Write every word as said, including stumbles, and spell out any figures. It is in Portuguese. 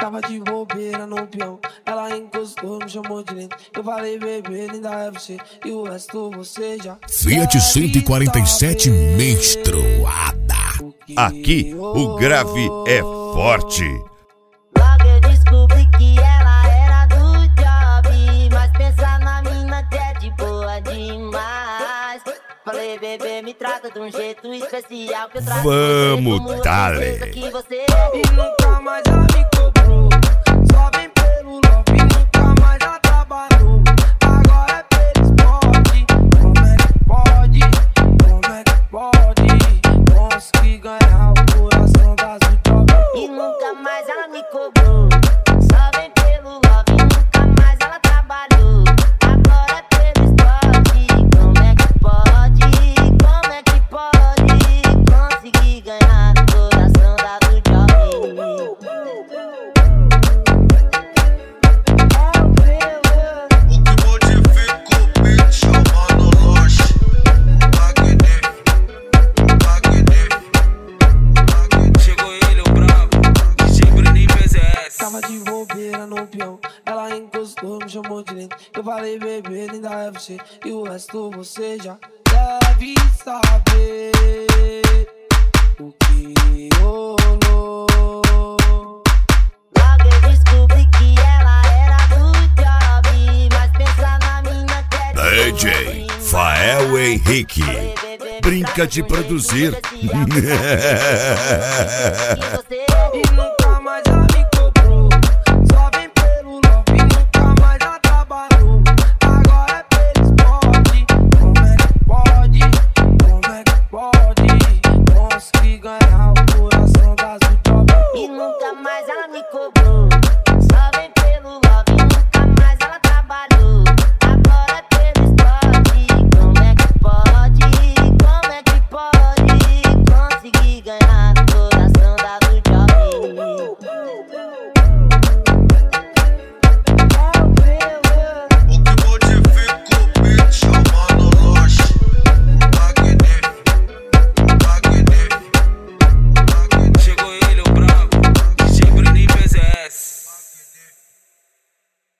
Tava de bobeira no peão, ela encostou, me chamou de lindo. Eu falei, bebê, linda é você, e o resto você já Fiat cento e quarenta e sete menstruada. Aqui o grave é forte. Logo eu descobri que ela era do job, mas pensa na mina que é de boa demais. Falei, bebê, me trata de um jeito especial que eu trato Vamos, você como dale. eu penso que você é. E nunca mais ela me cobrou, só vem pelo love, e nunca mais ela trabalhou. Agora é pelo esporte, como é que pode, como é que pode conseguir ganhar o coração das do job. E nunca mais ela me cobrou, só vem pelo love, e nunca mais ela trabalhou. Agora é pelo esporte, como é que pode, como é que pode conseguir ganhar o coração da do job. Tava de bobeira no peão, ela encostou, me chamou de lindo. Eu falei, bebê, linda é você, e o resto você já deve saber o que rolou. Logo eu descobri que ela era do job, mas pensa na mina que é de D J Fael Henrique, brinca de produzir. E nunca mais ela me cobrou, só vem pelo love, e nunca mais ela trabalhou. Agora é pelo esporte, como é que pode, como é que pode conseguir ganhar o coração das do job. E nunca mais ela me cobrou,